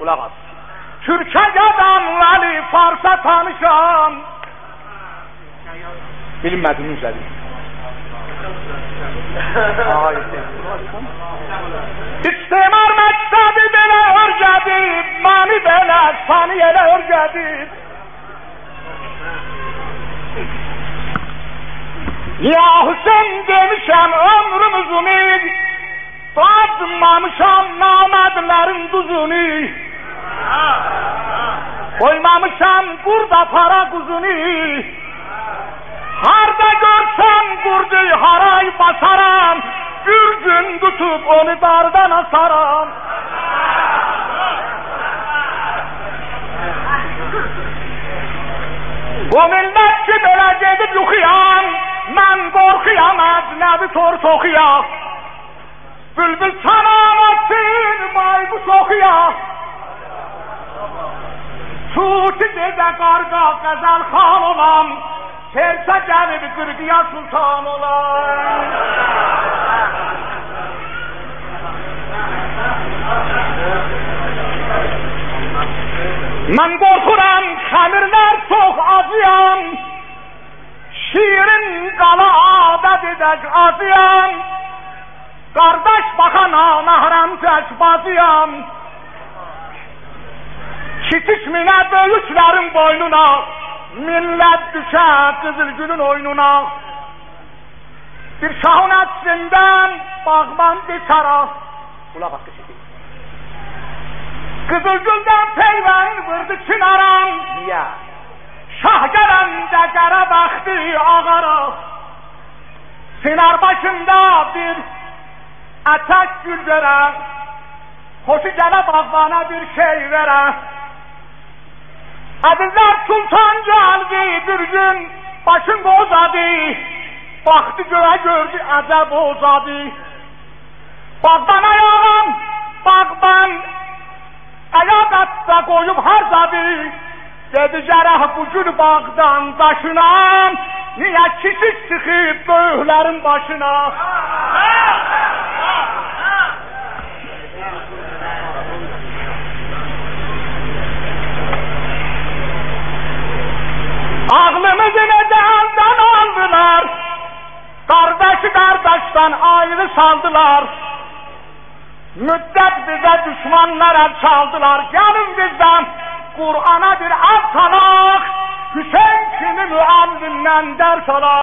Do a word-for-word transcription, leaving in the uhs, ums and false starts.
Kulaq as. Türkiyədən Vəli Farsa tanışam. Bilmədin üzədir. İstemar məktəbi belə örgədib, məni belə saniyelə örgədib. Ya Hüseyin demişəm ömrüm uzun, dadmamışam namədlərin duzunu. Koymamışam burada para kuzunu. Harda görsem kurdu haray basaram, bir gün tutup onu dardan asaram. Bu millet ki belə gedib yuxuyan, mən qorxuyam əcnəbi tor soxuya. Bülbül çanam atır, bayquş oxuya. Tuti gecə qarqa qəzəl xan olam, Sersə gəlib qırqıya sultan olam. Mən qorxuram, xəmirlər çox acıyam, şiirin qala adət edək acıyam, qardaş baxana nahram cəkbazıyam, kiçik minə böyüklərin boynuna, millət düşər Qızılgülün oyununa. Bir şahın əksindən bağban beçara. Ula bax kişi. Qızılgüldən peyvən vurdu çinaram. Niyə? Şah gələndə qara baxdı ağara. Sinar başında bir ətək gül verə. Xoşu gələ bağbana bir şey verə. Azizler sultan geldi bir gün başın bozadı, baktı göğe gördü acab bozadı. Bağdan ayağım, bağdan ayak atsa koyup harcadı. Dedi cerrah bu gün bağdan taşına, niye kişi çıkıp böyüklerin başına? Ağlımızı nedendan aldılar, kardeşi kardeşten ayrı saldılar. Müddet bize düşmanlara çaldılar, gelin bizden Kur'an'a bir alt alak, Hüseyin kimi müallimden ders alak.